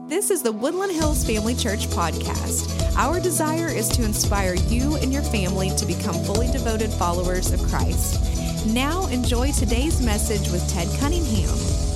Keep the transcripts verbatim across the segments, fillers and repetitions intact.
This is the Woodland Hills Family Church podcast. Our desire is to inspire you and your family to become fully devoted followers of Christ. Now enjoy today's message with Ted Cunningham.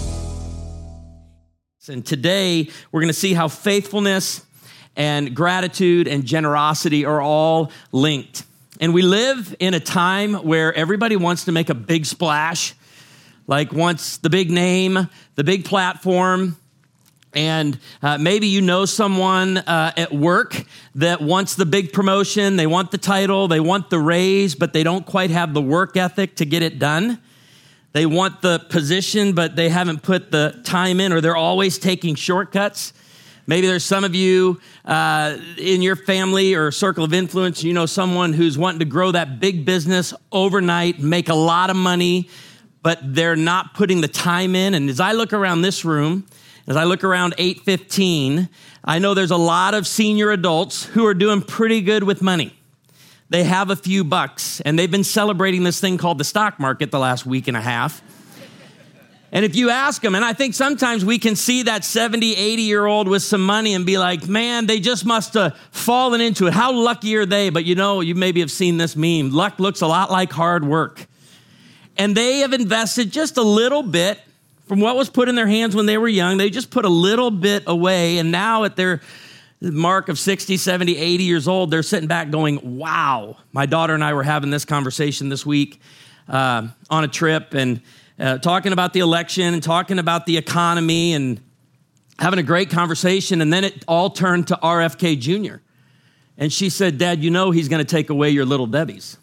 And today we're going to see how faithfulness and gratitude and generosity are all linked. And we live in a time where everybody wants to make a big splash, like wants the big name, the big platform. And uh, maybe you know someone uh, at work that wants the big promotion, they want the title, they want the raise, but they don't quite have the work ethic to get it done. They want the position, but they haven't put the time in, or they're always taking shortcuts. Maybe there's some of you uh, in your family or circle of influence, you know someone who's wanting to grow that big business overnight, make a lot of money, but they're not putting the time in. And as I look around this room, as I look around eight fifteen, I know there's a lot of senior adults who are doing pretty good with money. They have a few bucks, and they've been celebrating this thing called the stock market the last week and a half. And if you ask them, and I think sometimes we can see that seventy, eighty-year-old with some money and be like, man, they just must have fallen into it. How lucky are they? But you know, you maybe have seen this meme. Luck looks a lot like hard work. And they have invested just a little bit from what was put in their hands when they were young. They just put a little bit away. And now at their mark of sixty, seventy, eighty years old, they're sitting back going, wow. My daughter and I were having this conversation this week uh, on a trip and uh, talking about the election and talking about the economy and having a great conversation. And then it all turned to R F K Junior And she said, Dad, you know he's going to take away your Little Debbies.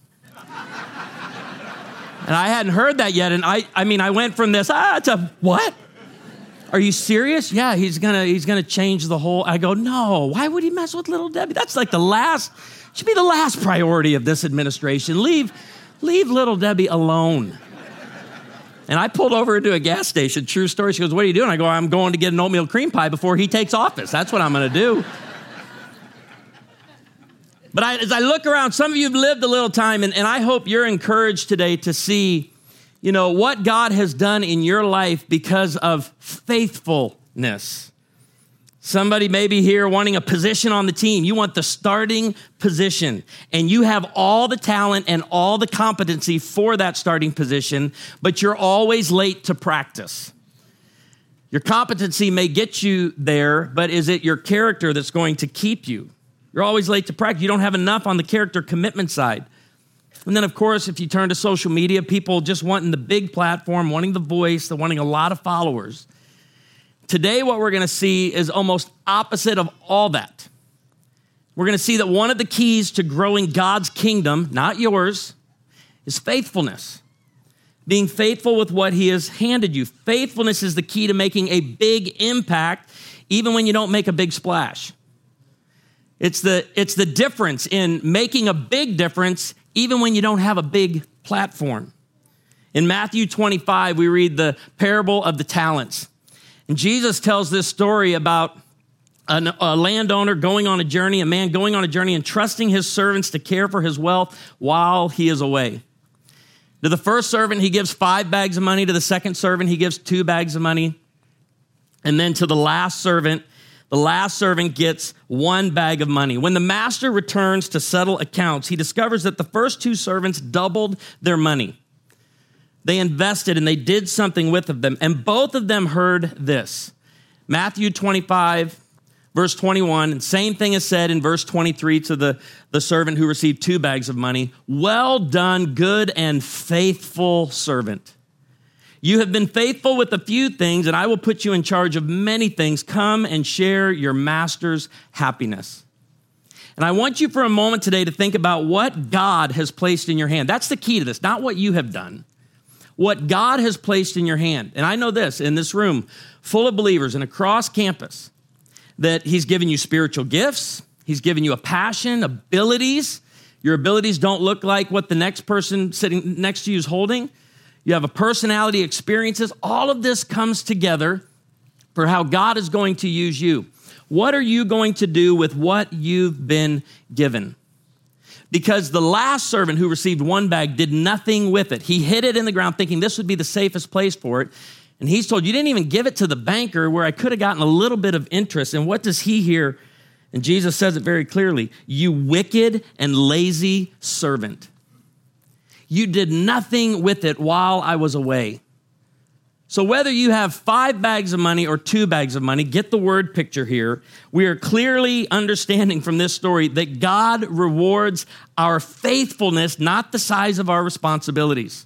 And I hadn't heard that yet. And I I mean, I went from this, ah, to what? Are you serious? Yeah, he's gonna he's gonna change the whole. I go, no, why would he mess with Little Debbie? That's like the last, should be the last priority of this administration. Leave, leave Little Debbie alone. And I pulled over into a gas station, true story. She goes, what are you doing? I go, I'm going to get an oatmeal cream pie before he takes office. That's what I'm gonna do. But I, as I look around, some of you have lived a little time, and, and I hope you're encouraged today to see, you know, what God has done in your life because of faithfulness. Somebody may be here wanting a position on the team. You want the starting position, and you have all the talent and all the competency for that starting position, but you're always late to practice. Your competency may get you there, but is it your character that's going to keep you? You're always late to practice. You don't have enough on the character commitment side. And then, of course, if you turn to social media, people just wanting the big platform, wanting the voice, they're wanting a lot of followers. Today, what we're going to see is almost opposite of all that. We're going to see that one of the keys to growing God's kingdom, not yours, is faithfulness. Being faithful with what he has handed you. Faithfulness is the key to making a big impact, even when you don't make a big splash. It's the, it's the difference in making a big difference even when you don't have a big platform. In Matthew twenty-five, we read the parable of the talents. And Jesus tells this story about an, a landowner going on a journey, a man going on a journey and trusting his servants to care for his wealth while he is away. To the first servant, he gives five bags of money. To the second servant, he gives two bags of money. And then to the last servant, the last servant gets one bag of money. When the master returns to settle accounts, he discovers that the first two servants doubled their money. They invested and they did something with them. And both of them heard this. Matthew twenty-five, verse twenty-one, and same thing is said in verse twenty-three to the, the servant who received two bags of money. Well done, good and faithful servant. You have been faithful with a few things, and I will put you in charge of many things. Come and share your master's happiness. And I want you for a moment today to think about what God has placed in your hand. That's the key to this, not what you have done. What God has placed in your hand. And I know this, in this room, full of believers and across campus, that he's given you spiritual gifts. He's given you a passion, abilities. Your abilities don't look like what the next person sitting next to you is holding. You have a personality, experiences. All of this comes together for how God is going to use you. What are you going to do with what you've been given? Because the last servant who received one bag did nothing with it. He hid it in the ground thinking this would be the safest place for it. And he's told, you didn't even give it to the banker where I could have gotten a little bit of interest. And what does he hear? And Jesus says it very clearly. You wicked and lazy servant. You did nothing with it while I was away. So whether you have five bags of money or two bags of money, get the word picture here. We are clearly understanding from this story that God rewards our faithfulness, not the size of our responsibilities.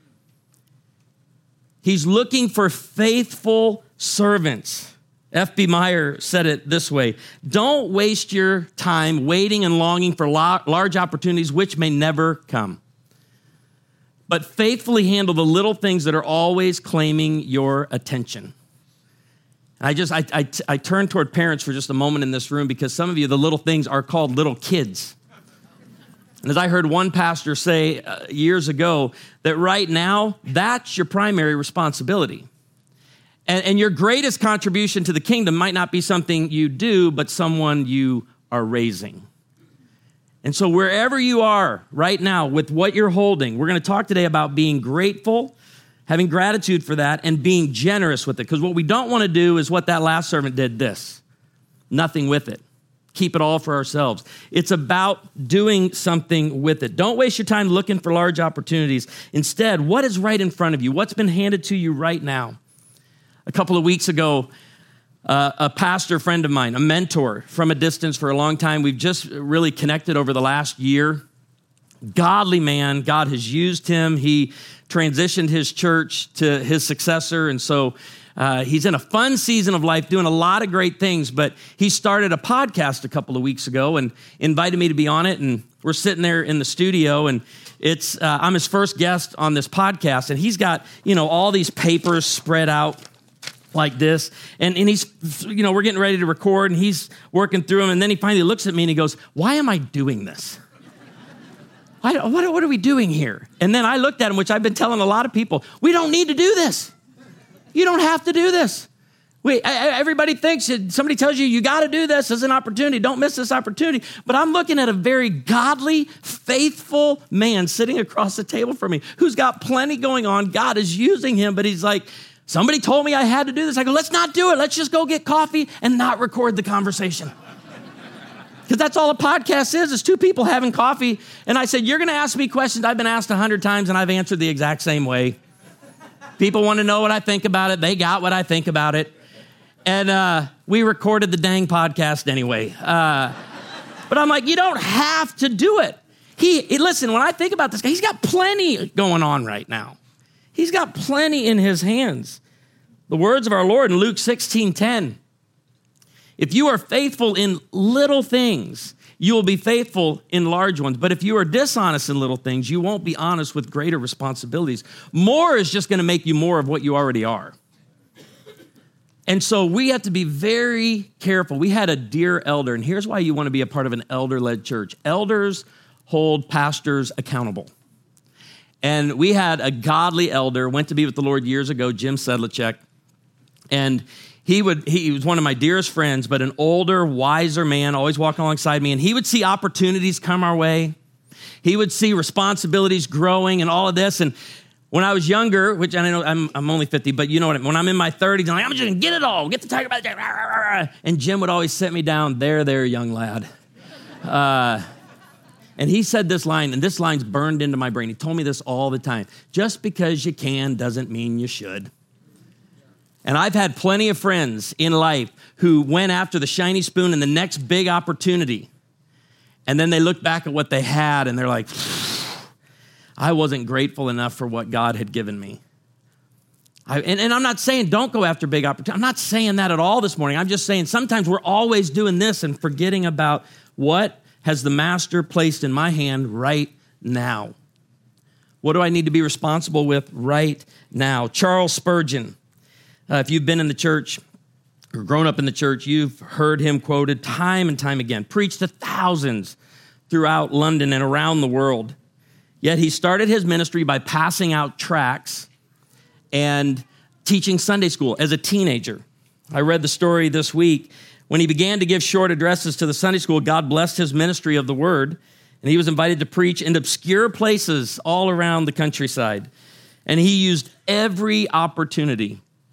He's looking for faithful servants. F B Meyer said it this way: don't waste your time waiting and longing for large opportunities which may never come, but faithfully handle the little things that are always claiming your attention. I just, I, I, I turn toward parents for just a moment in this room because some of you, the little things are called little kids. And as I heard one pastor say uh, years ago, that right now, that's your primary responsibility. And, and your greatest contribution to the kingdom might not be something you do, but someone you are raising. And so wherever you are right now with what you're holding, we're going to talk today about being grateful, having gratitude for that, and being generous with it. Because what we don't want to do is what that last servant did, this. Nothing with it. Keep it all for ourselves. It's about doing something with it. Don't waste your time looking for large opportunities. Instead, what is right in front of you? What's been handed to you right now? A couple of weeks ago, uh, a pastor friend of mine, a mentor from a distance for a long time, we've just really connected over the last year. Godly man, God has used him. He transitioned his church to his successor, and so Uh, he's in a fun season of life, doing a lot of great things, but he started a podcast a couple of weeks ago and invited me to be on it, and we're sitting there in the studio, and it's uh, I'm his first guest on this podcast, and he's got, you know, all these papers spread out like this, and, and he's, you know, we're getting ready to record, and he's working through them, and then he finally looks at me, and he goes, why am I doing this? Why, what, what are we doing here? And then I looked at him, which I've been telling a lot of people, we don't need to do this. You don't have to do this. We, everybody thinks, somebody tells you, you got to do this as an opportunity. Don't miss this opportunity. But I'm looking at a very godly, faithful man sitting across the table from me who's got plenty going on. God is using him, but he's like, somebody told me I had to do this. I go, let's not do it. Let's just go get coffee and not record the conversation. Because that's all a podcast is, is two people having coffee. And I said, you're going to ask me questions I've been asked a hundred times, and I've answered the exact same way. People want to know what I think about it. They got what I think about it. And uh, we recorded the dang podcast anyway. Uh, but I'm like, you don't have to do it. He, he listen, when I think about this guy, he's got plenty going on right now. He's got plenty in his hands. The words of our Lord in Luke sixteen ten. If you are faithful in little things, you will be faithful in large ones. But if you are dishonest in little things, you won't be honest with greater responsibilities. More is just going to make you more of what you already are. And so we have to be very careful. We had a dear elder, and here's why you want to be a part of an elder-led church. Elders hold pastors accountable. And we had a godly elder, went to be with the Lord years ago, Jim Sedlacek, and He would. He was one of my dearest friends, but an older, wiser man, always walking alongside me. And he would see opportunities come our way. He would see responsibilities growing and all of this. And when I was younger, which I know I'm, I'm only fifty, but you know what I mean. When I'm in my thirties, I'm like, I'm just going to get it all. Get the tiger by the tail. And Jim would always sit me down. There, there, young lad. Uh, and he said this line, and this line's burned into my brain. He told me this all the time. Just because you can doesn't mean you should. And I've had plenty of friends in life who went after the shiny spoon and the next big opportunity. And then they look back at what they had and they're like, I wasn't grateful enough for what God had given me. I, and, and I'm not saying don't go after big opportunities. I'm not saying that at all this morning. I'm just saying sometimes we're always doing this and forgetting about what has the master placed in my hand right now. What do I need to be responsible with right now? Charles Spurgeon. Uh, if you've been in the church or grown up in the church, you've heard him quoted time and time again, preached to thousands throughout London and around the world. Yet he started his ministry by passing out tracts and teaching Sunday school as a teenager. I read the story this week. When he began to give short addresses to the Sunday school, God blessed his ministry of the word, and he was invited to preach in obscure places all around the countryside. And he used every opportunity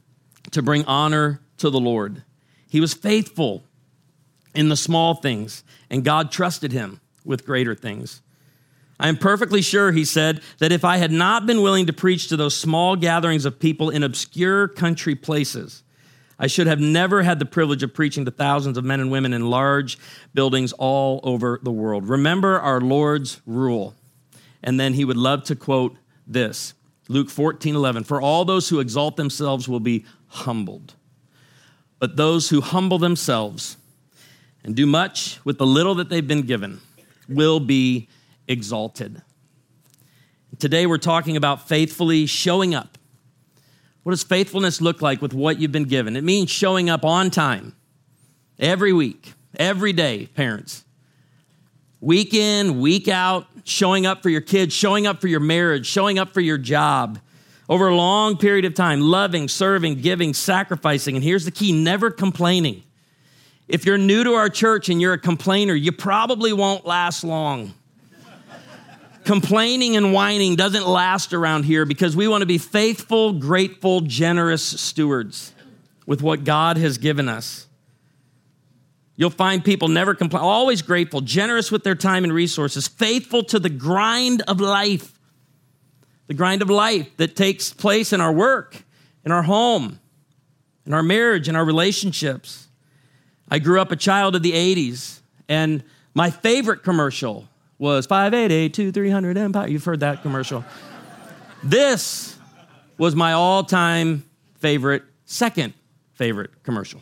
to bring honor to the Lord. He was faithful in the small things, and God trusted him with greater things. I am perfectly sure, he said, that if I had not been willing to preach to those small gatherings of people in obscure country places, I should have never had the privilege of preaching to thousands of men and women in large buildings all over the world. Remember our Lord's rule. And then he would love to quote this, Luke fourteen eleven, for all those who exalt themselves will be humbled, but those who humble themselves and do much with the little that they've been given will be exalted. Today we're talking about faithfully showing up. What does faithfulness look like with what you've been given? It means showing up on time, every week, every day, parents. Week in, week out, showing up for your kids, showing up for your marriage, showing up for your job over a long period of time, loving, serving, giving, sacrificing. And here's the key, never complaining. If you're new to our church and you're a complainer, you probably won't last long. Complaining and whining doesn't last around here because we want to be faithful, grateful, generous stewards with what God has given us. You'll find people never complain, always grateful, generous with their time and resources, faithful to the grind of life, the grind of life that takes place in our work, in our home, in our marriage, in our relationships. I grew up a child of the eighties, and my favorite commercial was five eight eight, two three hundred Empire. You've heard that commercial. This was my all-time favorite, second favorite commercial.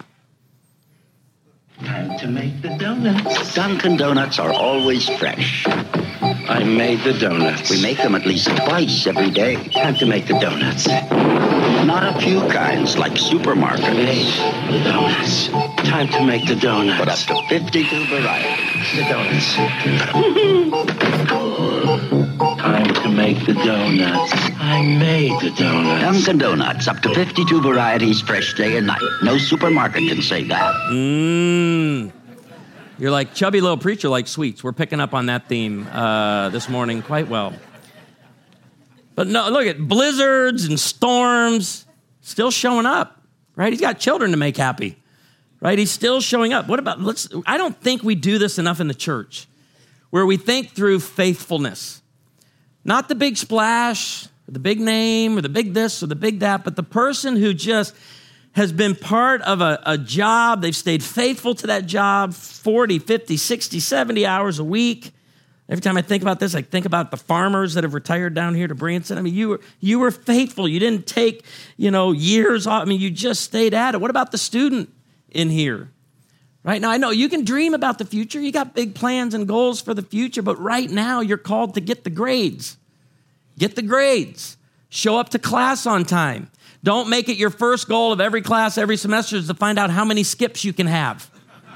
Time to make the donuts. Dunkin' Donuts are always fresh. I made the donuts. We make them at least twice every day. Time to make the donuts. Not a few kinds, like supermarket. I made the donuts. Time to make the donuts. But up to fifty-two varieties. The donuts. Time to make the donuts. I made the donuts. Dunkin' Donuts, up to fifty-two varieties, fresh day and night. No supermarket can say that. Mmm. You're like, chubby little preacher like sweets. We're picking up on that theme uh, this morning quite well. But no, look at blizzards and storms still showing up, right? He's got children to make happy, right? He's still showing up. What about, let's, I don't think we do this enough in the church, where we think through faithfulness. Not the big splash, or the big name, or the big this, or the big that, but the person who just has been part of a, a job. They've stayed faithful to that job forty, fifty, sixty, seventy hours a week. Every time I think about this, I think about the farmers that have retired down here to Branson. I mean, you were, you were faithful. You didn't take, you know, years off. I mean, you just stayed at it. What about the student in here? Right now, I know you can dream about the future. You got big plans and goals for the future, but right now you're called to get the grades. Get the grades. Show up to class on time. Don't make it your first goal of every class, every semester is to find out how many skips you can have.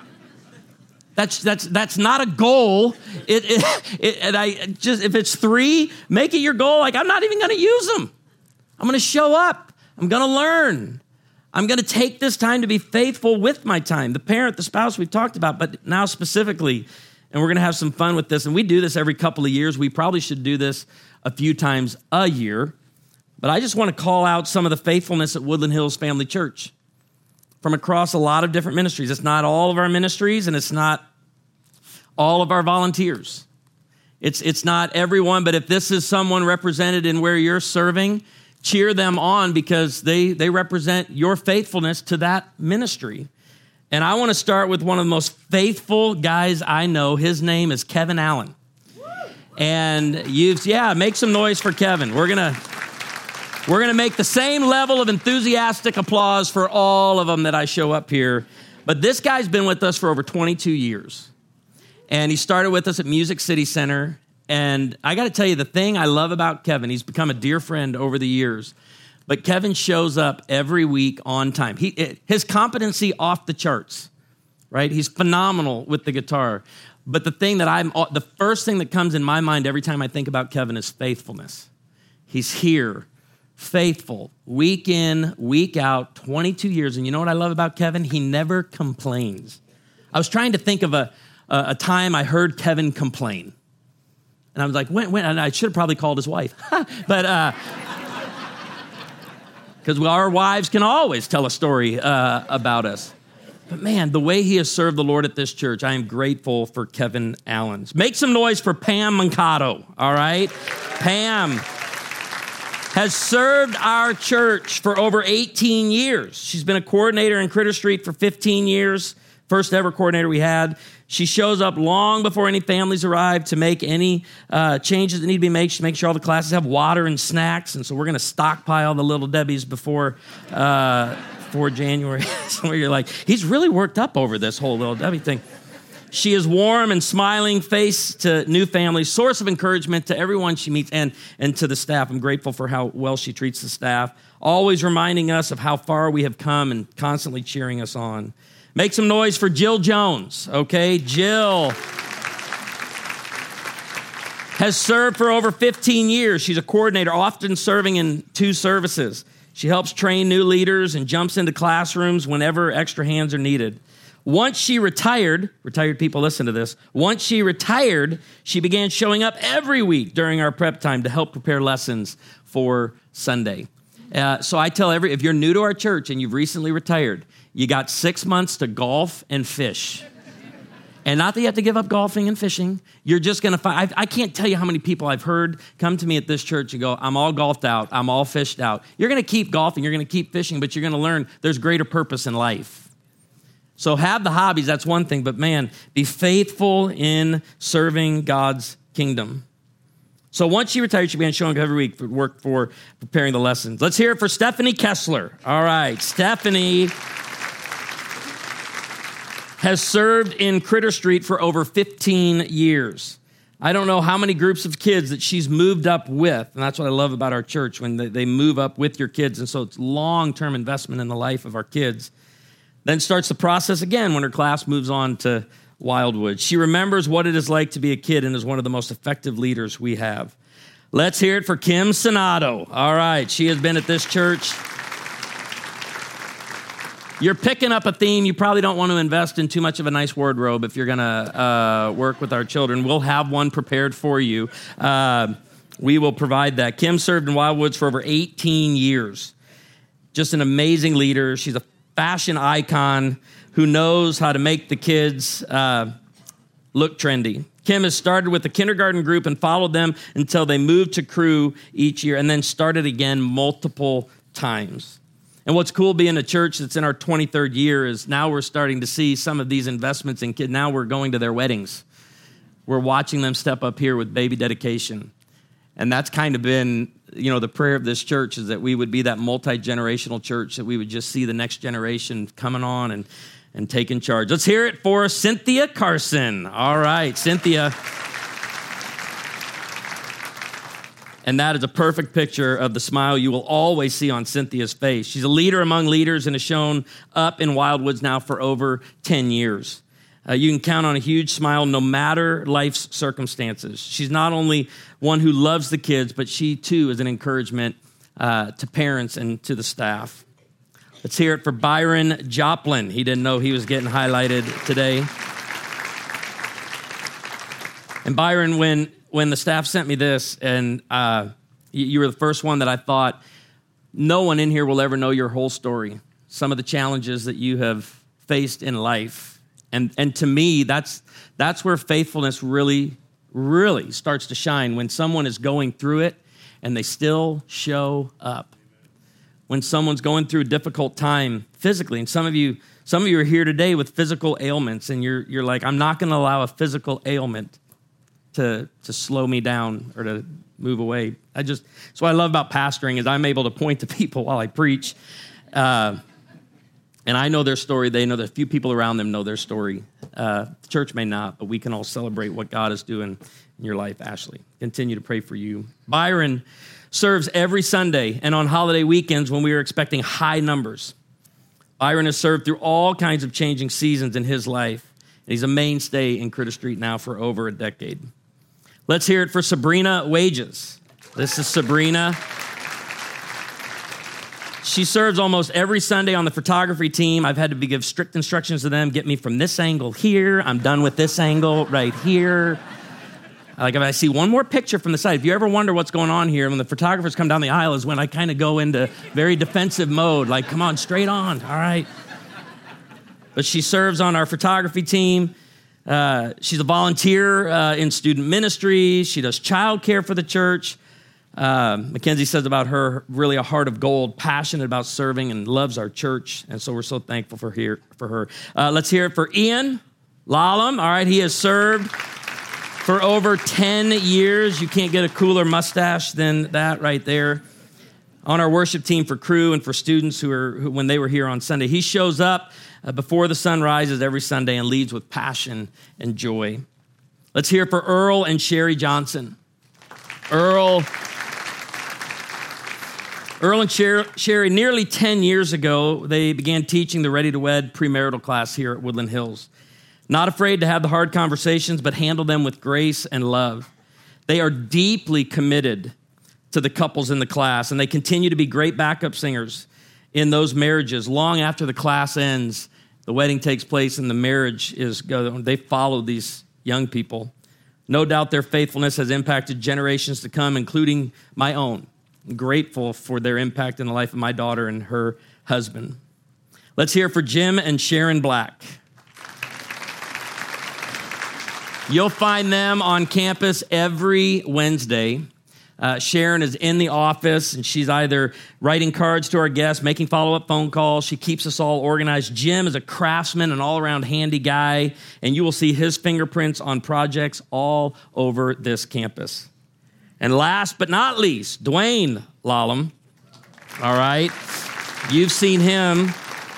That's that's that's not a goal. It, it, it and I just if it's three, make it your goal. Like I'm not even going to use them. I'm going to show up. I'm going to learn. I'm going to take this time to be faithful with my time. The parent, the spouse we've talked about, but now specifically, and we're going to have some fun with this. And we do this every couple of years. We probably should do this a few times a year. But I just want to call out some of the faithfulness at Woodland Hills Family Church from across a lot of different ministries. It's not all of our ministries, and it's not all of our volunteers. It's, it's not everyone, but if this is someone represented in where you're serving, cheer them on because they, they represent your faithfulness to that ministry. And I want to start with one of the most faithful guys I know. His name is Kevin Allen. And you've, yeah, make some noise for Kevin. We're going to... We're going to make the same level of enthusiastic applause for all of them that I show up here. But this guy's been with us for over twenty-two years. And he started with us at Music City Center. And I got to tell you, the thing I love about Kevin, he's become a dear friend over the years. But Kevin shows up every week on time. He, his competency off the charts, right? He's phenomenal with the guitar. But the thing that I'm, the first thing that comes in my mind every time I think about Kevin is faithfulness. He's here. Faithful, week in, week out, twenty-two years. And you know what I love about Kevin? He never complains. I was trying to think of a, a, a time I heard Kevin complain. And I was like, when, when? And I should have probably called his wife. but uh, because our wives can always tell a story uh, about us. But man, the way he has served the Lord at this church, I am grateful for Kevin Allens. Make some noise for Pam Mancato, all right? Pam has served our church for over eighteen years. She's been a coordinator in Critter Street for fifteen years, first ever coordinator we had. She shows up long before any families arrive to make any uh, changes that need to be made. She makes sure all the classes have water and snacks, and so we're going to stockpile the Little Debbies before uh, before January. So you're like, he's really worked up over this whole Little Debbie thing. She is warm and smiling face to new families, source of encouragement to everyone she meets and, and to the staff. I'm grateful for how well she treats the staff, always reminding us of how far we have come and constantly cheering us on. Make some noise for Jill Jones, okay? Jill has served for over fifteen years. She's a coordinator, often serving in two services. She helps train new leaders and jumps into classrooms whenever extra hands are needed. Once she retired, retired people listen to this, once she retired, she began showing up every week during our prep time to help prepare lessons for Sunday. Uh, so I tell every, if you're new to our church and you've recently retired, you got six months to golf and fish. And not that you have to give up golfing and fishing. You're just going to find, I, I can't tell you how many people I've heard come to me at this church and go, I'm all golfed out. I'm all fished out. You're going to keep golfing. You're going to keep fishing, but you're going to learn there's greater purpose in life. So have the hobbies, that's one thing, but man, be faithful in serving God's kingdom. So once she retired, she began showing up every week for work for preparing the lessons. Let's hear it for Stephanie Kessler. All right, Stephanie has served in Critter Street for over fifteen years. I don't know how many groups of kids that she's moved up with, and that's what I love about our church, when they, they move up with your kids, and so it's long-term investment in the life of our kids. Then starts the process again when her class moves on to Wildwood. She remembers what it is like to be a kid and is one of the most effective leaders we have. Let's hear it for Kim Sonato. All right, she has been at this church. You're picking up a theme. You probably don't want to invest in too much of a nice wardrobe if you're going to uh, work with our children. We'll have one prepared for you. Uh, we will provide that. Kim served in Wildwoods for over eighteen years. Just an amazing leader. She's a fashion icon who knows how to make the kids uh, look trendy. Kim has started with the kindergarten group and followed them until they moved to Crew each year and then started again multiple times. And what's cool being a church that's in our twenty-third year is now we're starting to see some of these investments in kids. Now we're going to their weddings. We're watching them step up here with baby dedication. And that's kind of been, you know, the prayer of this church is that we would be that multi-generational church, that we would just see the next generation coming on and, and taking charge. Let's hear it for Cynthia Carson. All right, Cynthia. And that is a perfect picture of the smile you will always see on Cynthia's face. She's a leader among leaders and has shown up in Wildwoods now for over ten years. Uh, you can count on a huge smile no matter life's circumstances. She's not only one who loves the kids, but she too is an encouragement uh, to parents and to the staff. Let's hear it for Byron Joplin. He didn't know he was getting highlighted today. And Byron, when when the staff sent me this, and uh, you, you were the first one that I thought, no one in here will ever know your whole story, some of the challenges that you have faced in life. And and to me, that's that's where faithfulness really, really starts to shine, when someone is going through it and they still show up. When someone's going through a difficult time physically, and some of you, some of you are here today with physical ailments, and you're you're like, I'm not going to allow a physical ailment to to slow me down or to move away. I just that's what I love about pastoring, is I'm able to point to people while I preach. Uh, And I know their story. They know that a few people around them know their story. Uh, the church may not, but we can all celebrate what God is doing in your life, Ashley. Continue to pray for you. Byron serves every Sunday and on holiday weekends when we are expecting high numbers. Byron has served through all kinds of changing seasons in his life. And he's a mainstay in Critter Street now for over a decade. Let's hear it for Sabrina Wages. This is Sabrina. She serves almost every Sunday on the photography team. I've had to give strict instructions to them. Get me from this angle here. I'm done with this angle right here. Like if I see one more picture from the side, if you ever wonder what's going on here, when the photographers come down the aisle is when I kind of go into very defensive mode, like, come on, straight on, all right. But she serves on our photography team. Uh, she's a volunteer uh, in student ministry. She does childcare for the church. Uh, Mackenzie says about her, really a heart of gold, passionate about serving and loves our church. And so we're so thankful for, here, for her. Uh, let's hear it for Ian Lallam. All right, he has served for over ten years. You can't get a cooler mustache than that right there. On our worship team for crew and for students who are who, when they were here on Sunday. He shows up uh, before the sun rises every Sunday and leads with passion and joy. Let's hear it for Earl and Sherry Johnson. Earl... Earl and Sherry, nearly ten years ago, they began teaching the Ready to Wed premarital class here at Woodland Hills. Not afraid to have the hard conversations, but handle them with grace and love. They are deeply committed to the couples in the class, and they continue to be great backup singers in those marriages. Long after the class ends, the wedding takes place and the marriage is, they follow these young people. No doubt their faithfulness has impacted generations to come, including my own. I'm grateful for their impact in the life of my daughter and her husband. Let's hear for Jim and Sharon Black. You'll find them on campus every Wednesday. Uh, Sharon is in the office, and she's either writing cards to our guests, making follow-up phone calls. She keeps us all organized. Jim is a craftsman, an all-around handy guy, and you will see his fingerprints on projects all over this campus. And last but not least, Dwayne Lallam. All right. You've seen him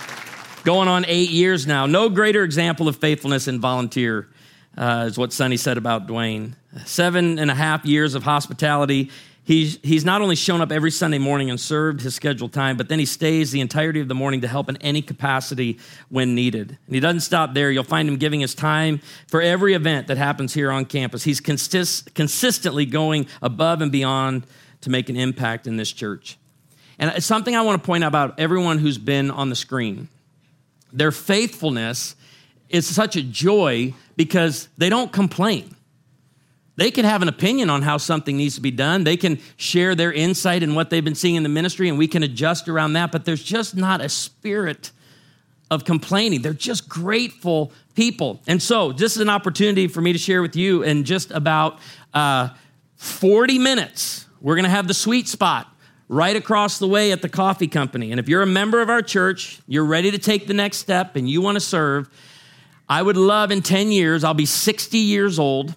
going on eight years now. No greater example of faithfulness and volunteer uh, is what Sonny said about Dwayne. Seven and a half years of hospitality. He's, he's not only shown up every Sunday morning and served his scheduled time, but then he stays the entirety of the morning to help in any capacity when needed. And he doesn't stop there. You'll find him giving his time for every event that happens here on campus. He's consist, consistently going above and beyond to make an impact in this church. And it's something I want to point out about everyone who's been on the screen. Their faithfulness is such a joy because they don't complain. They can have an opinion on how something needs to be done. They can share their insight in what they've been seeing in the ministry, and we can adjust around that, but there's just not a spirit of complaining. They're just grateful people. And so this is an opportunity for me to share with you in just about uh, forty minutes. We're going to have the sweet spot right across the way at the coffee company. And if you're a member of our church, you're ready to take the next step, and you want to serve, I would love in ten years, I'll be sixty years old,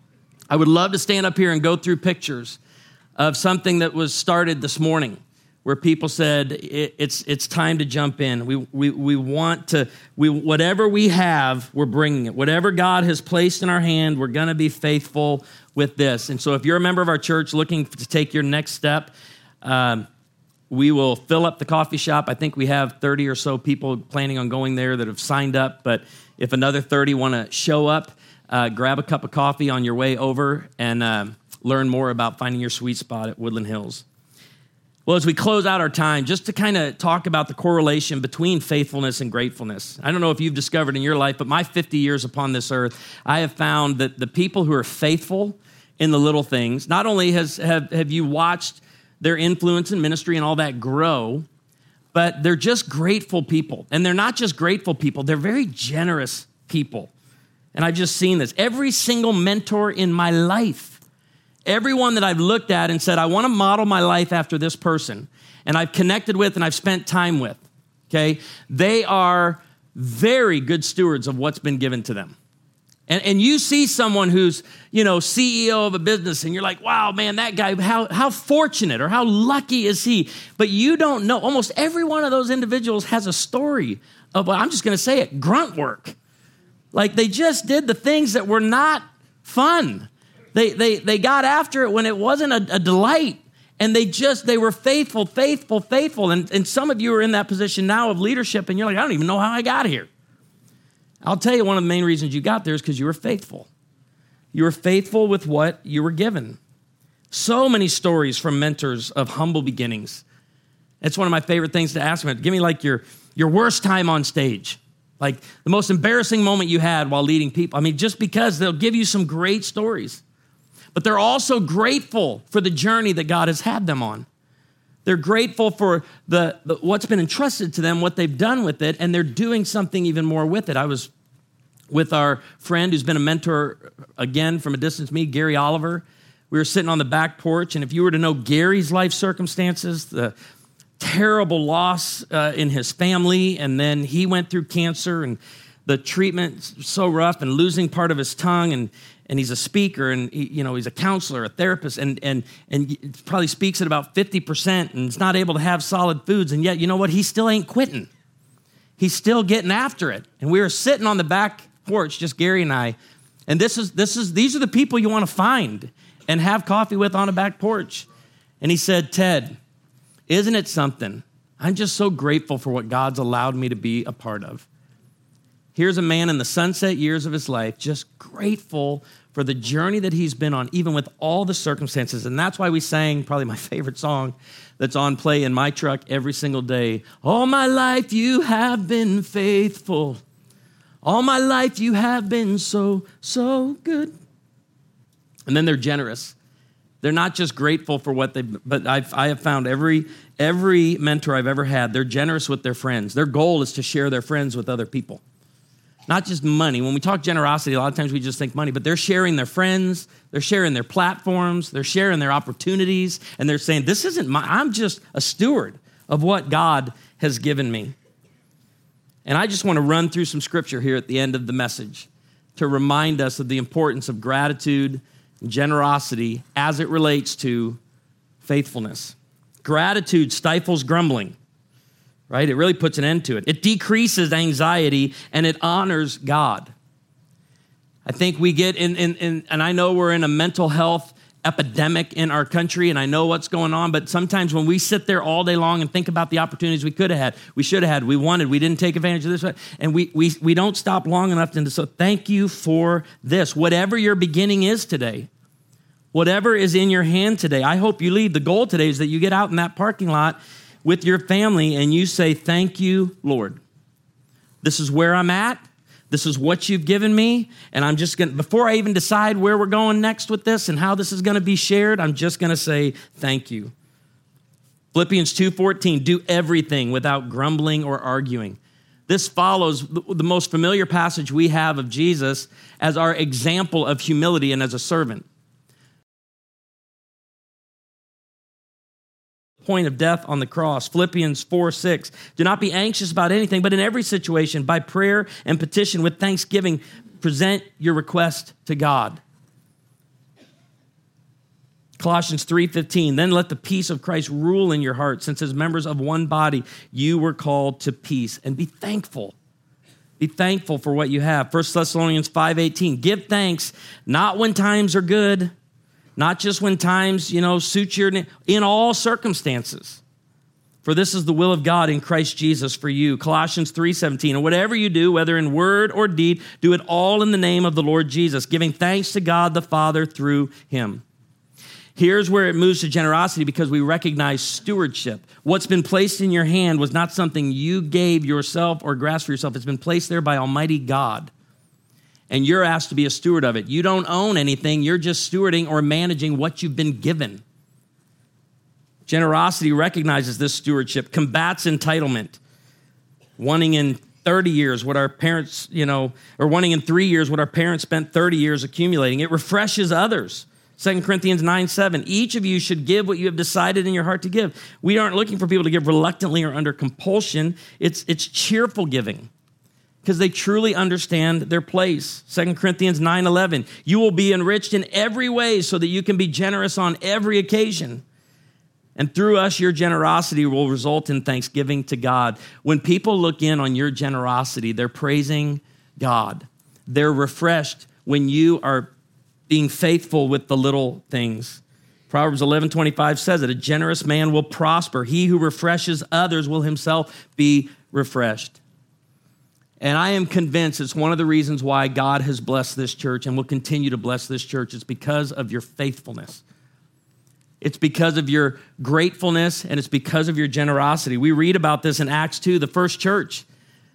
I would love to stand up here and go through pictures of something that was started this morning where people said, it, it's it's time to jump in. We we we want to, we whatever we have, we're bringing it. Whatever God has placed in our hand, we're going to be faithful with this. And so if you're a member of our church looking to take your next step, um, we will fill up the coffee shop. I think we have thirty or so people planning on going there that have signed up. But if another thirty want to show up, Uh, grab a cup of coffee on your way over and uh, learn more about finding your sweet spot at Woodland Hills. Well, as we close out our time, just to kind of talk about the correlation between faithfulness and gratefulness. I don't know if you've discovered in your life, but my fifty years upon this earth, I have found that the people who are faithful in the little things, not only has have, have you watched their influence in ministry and all that grow, but they're just grateful people. And they're not just grateful people, they're very generous people. And I've just seen this. Every single mentor in my life, everyone that I've looked at and said, I want to model my life after this person, and I've connected with and I've spent time with, okay, they are very good stewards of what's been given to them. And, and you see someone who's, you know, C E O of a business, and you're like, wow, man, that guy, how, how fortunate or how lucky is he? But you don't know. Almost every one of those individuals has a story of, well, I'm just going to say it, grunt work. Like they just did the things that were not fun. They they they got after it when it wasn't a, a delight. And they just, they were faithful, faithful, faithful. And, and some of you are in that position now of leadership, and you're like, I don't even know how I got here. I'll tell you one of the main reasons you got there is because you were faithful. You were faithful with what you were given. So many stories from mentors of humble beginnings. It's one of my favorite things to ask them. Give me like your, your worst time on stage. Like the most embarrassing moment you had while leading people. I mean, just because they'll give you some great stories. but they're also grateful for the journey that God has had them on. They're grateful for the, the what's been entrusted to them, what they've done with it, and they're doing something even more with it. I was with our friend who's been a mentor, again, from a distance, me, Gary Oliver. We were sitting on the back porch, and if you were to know Gary's life circumstances, the terrible loss uh, in his family, and then he went through cancer, and the treatment so rough, and losing part of his tongue, and and he's a speaker, and he, you know he's a counselor, a therapist, and and and probably speaks at about fifty percent, and is not able to have solid foods, and yet you know what? He still ain't quitting. He's still getting after it. And we were sitting on the back porch, just Gary and I, and this is this is these are the people you want to find and have coffee with on a back porch. And he said, Ted, isn't it something? I'm just so grateful for what God's allowed me to be a part of. Here's a man in the sunset years of his life, just grateful for the journey that he's been on, even with all the circumstances. And that's why we sang probably my favorite song that's on play in my truck every single day. All my life you have been faithful. All my life you have been so, so good. And then they're generous. They're not just grateful for what they, but I've, I have found every, every mentor I've ever had, they're generous with their friends. Their goal is to share their friends with other people. Not just money. When we talk generosity, a lot of times we just think money, but they're sharing their friends, they're sharing their platforms, they're sharing their opportunities, and they're saying, this isn't my, I'm just a steward of what God has given me. And I just want to run through some scripture here at the end of the message to remind us of the importance of gratitude and generosity as it relates to faithfulness. Gratitude stifles grumbling. Right? It really puts an end to it. It decreases anxiety and it honors God. I think we get in, in, in, and I know we're in a mental health epidemic in our country, and I know what's going on, but sometimes when we sit there all day long and think about the opportunities we could have had, we should have had, we wanted, we didn't take advantage of this, and we we we don't stop long enough to, so thank you for this. Whatever your beginning is today, whatever is in your hand today, I hope you leave. The goal today is that you get out in that parking lot with your family and you say, thank you, Lord. This is where I'm at. This is what you've given me. And I'm just going to, before I even decide where we're going next with this and how this is going to be shared, I'm just going to say thank you. Philippians two fourteen, do everything without grumbling or arguing. This follows the most familiar passage we have of Jesus as our example of humility and as a servant. Point of death on the cross. Philippians four six. Do not be anxious about anything, but in every situation, by prayer and petition with thanksgiving, present your request to God. Colossians three fifteen. Then let the peace of Christ rule in your heart, since as members of one body, you were called to peace. And be thankful. Be thankful for what you have. First Thessalonians five eighteen. Give thanks, not when times are good, not just when times, you know, suit your, in all circumstances. For this is the will of God in Christ Jesus for you. Colossians three seventeen, and whatever you do, whether in word or deed, do it all in the name of the Lord Jesus, giving thanks to God the Father through him. Here's where it moves to generosity because we recognize stewardship. What's been placed in your hand was not something you gave yourself or grasped for yourself. It's been placed there by Almighty God. And you're asked to be a steward of it. You don't own anything. You're just stewarding or managing what you've been given. Generosity recognizes this stewardship, combats entitlement, wanting in thirty years what our parents, you know, or wanting in three years what our parents spent thirty years accumulating. It refreshes others. Second Corinthians nine seven, each of you should give what you have decided in your heart to give. We aren't looking for people to give reluctantly or under compulsion. It's, it's cheerful giving, because they truly understand their place. Second Corinthians nine eleven, you will be enriched in every way so that you can be generous on every occasion. And through us, your generosity will result in thanksgiving to God. When people look in on your generosity, they're praising God. They're refreshed when you are being faithful with the little things. Proverbs eleven twenty-five says it, a generous man will prosper. He who refreshes others will himself be refreshed. And I am convinced it's one of the reasons why God has blessed this church and will continue to bless this church. It's because of your faithfulness. It's because of your gratefulness, and it's because of your generosity. We read about this in Acts two, the first church.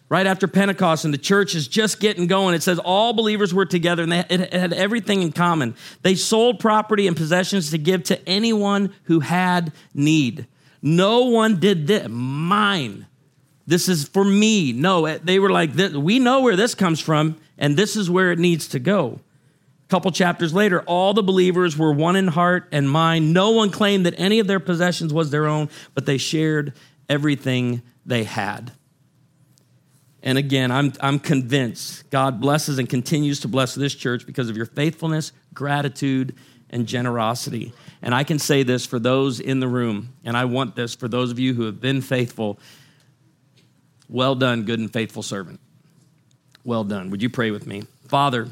right after Pentecost, and the church is just getting going. It says all believers were together, and they it had everything in common. They sold property and possessions to give to anyone who had need. No one did this. Mine. This is for me. No, they were like, we know where this comes from, and this is where it needs to go. A couple chapters later, all the believers were one in heart and mind. No one claimed that any of their possessions was their own, but they shared everything they had. And again, I'm, I'm convinced God blesses and continues to bless this church because of your faithfulness, gratitude, and generosity. And I can say this for those in the room, and I want this for those of you who have been faithful. Well done, good and faithful servant. Well done. Would you pray with me? Father,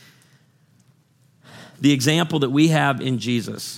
the example that we have in Jesus,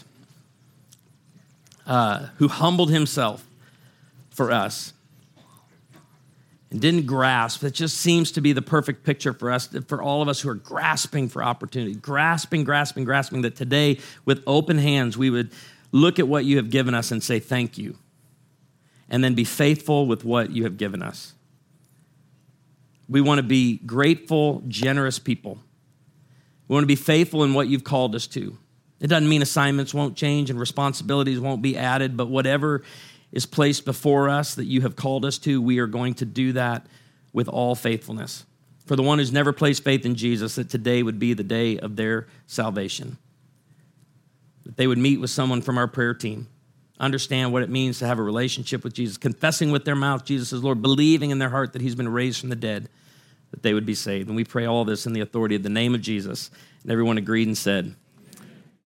uh, who humbled himself for us and didn't grasp, it just seems to be the perfect picture for us, for all of us who are grasping for opportunity, grasping, grasping, grasping, that today with open hands we would look at what you have given us and say thank you, and then be faithful with what you have given us. We want to be grateful, generous people. We want to be faithful in what you've called us to. It doesn't mean assignments won't change and responsibilities won't be added, but whatever is placed before us that you have called us to, we are going to do that with all faithfulness. For the one who's never placed faith in Jesus, that today would be the day of their salvation. That they would meet with someone from our prayer team, understand what it means to have a relationship with Jesus, confessing with their mouth Jesus is Lord, believing in their heart that he's been raised from the dead, that they would be saved. And we pray all this in the authority of the name of Jesus. And everyone agreed and said,